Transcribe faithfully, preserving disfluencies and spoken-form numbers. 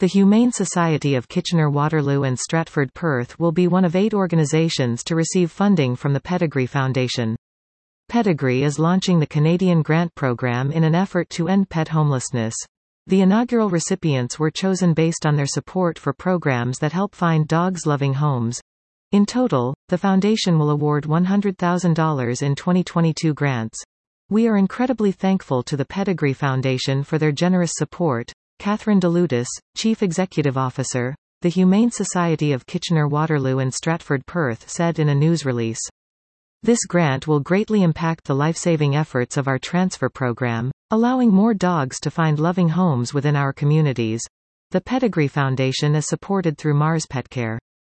The Humane Society of Kitchener-Waterloo and Stratford Perth will be one of eight organisations to receive funding from the Pedigree Foundation. Pedigree is launching the Canadian Grant Programme in an effort to end pet homelessness. The inaugural recipients were chosen based on their support for programs that help find dogs loving homes. In total, the foundation will award one hundred thousand dollars in twenty twenty-two grants. We are incredibly thankful to the Pedigree Foundation for their generous support, Catherine DeLutis, Chief Executive Officer, the Humane Society of Kitchener-Waterloo and Stratford Perth said in a news release. This grant will greatly impact the life-saving efforts of our transfer program, allowing more dogs to find loving homes within our communities. The Pedigree Foundation is supported through Mars Petcare.